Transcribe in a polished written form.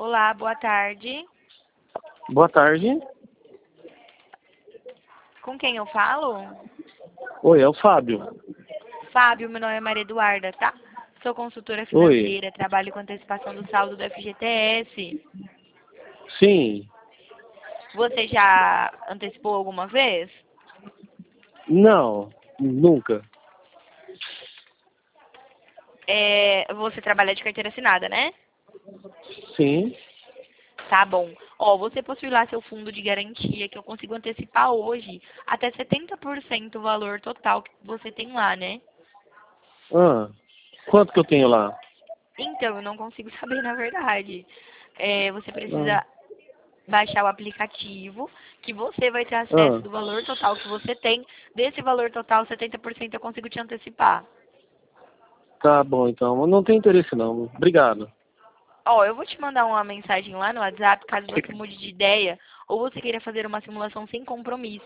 Olá, boa tarde. Boa tarde. Com quem eu falo? Oi, é o Fábio. Fábio, meu nome é Maria Eduarda, tá? Sou consultora Oi. financeira, trabalho com antecipação do saldo do FGTS. Sim. Você já antecipou alguma vez? Não, nunca. Você trabalha de carteira assinada, né? Sim. Tá bom. Ó, você possui lá seu fundo de garantia que eu consigo antecipar hoje até 70% o valor total que você tem lá, né? Ah, quanto que eu tenho lá? Então, eu não consigo saber na verdade. Você Ah, precisa baixar o aplicativo, que você vai ter acesso ah, do valor total que você tem. Desse valor total, 70% eu consigo te antecipar. tá bom então. Eu não tenho interesse não. Obrigado. Ó, eu vou te mandar uma mensagem lá no WhatsApp, caso você mude de ideia, ou você queira fazer uma simulação sem compromisso.